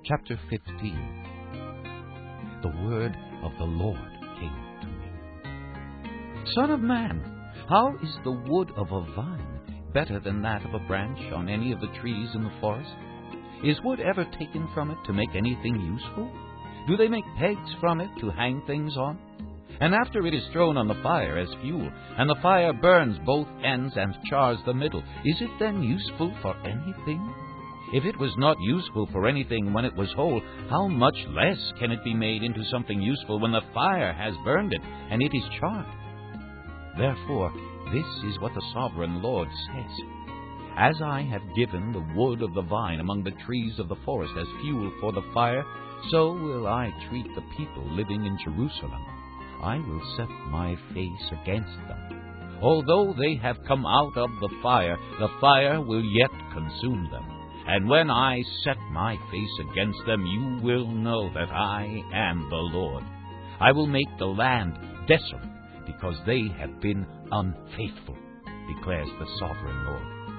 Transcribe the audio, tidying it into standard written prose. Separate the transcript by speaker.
Speaker 1: Chapter 15. The word of the Lord came to me. Son of man, how is the wood of a vine better than that of a branch on any of the trees in the forest? Is wood ever taken from it to make anything useful? Do they make pegs from it to hang things on? And after it is thrown on the fire as fuel, and the fire burns both ends and chars the middle, is it then useful for anything? If it was not useful for anything when it was whole, how much less can it be made into something useful when the fire has burned it, and it is charred? Therefore, this is what the sovereign Lord says. As I have given the wood of the vine among the trees of the forest as fuel for the fire, so will I treat the people living in Jerusalem. I will set my face against them. Although they have come out of the fire will yet consume them. And when I set my face against them, you will know that I am the Lord. I will make the land desolate, because they have been unfaithful, declares the sovereign Lord.